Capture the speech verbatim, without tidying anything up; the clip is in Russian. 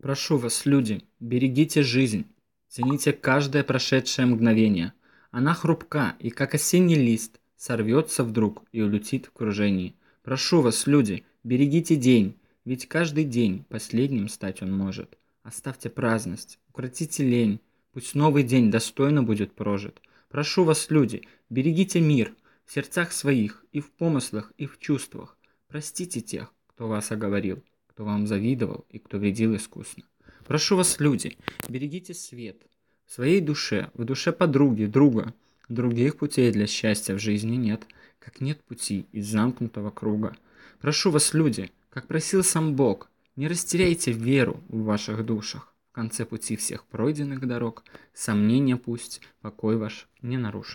Прошу вас, люди, берегите жизнь, цените каждое прошедшее мгновение. Она хрупка и, как осенний лист, сорвется вдруг и улетит в кружении. Прошу вас, люди, берегите день, ведь каждый день последним стать он может. Оставьте праздность, укротите лень, пусть новый день достойно будет прожит. Прошу вас, люди, берегите мир в сердцах своих, и в помыслах, и в чувствах. Простите тех, кто вас оговорил, кто вам завидовал и кто вредил искусно. Прошу вас, люди, берегите свет в своей душе, в душе подруги, друга. Других путей для счастья в жизни нет, как нет пути из замкнутого круга. Прошу вас, люди, как просил сам Бог, не растеряйте веру в ваших душах. В конце пути всех пройденных дорог сомнения пусть покой ваш не нарушит.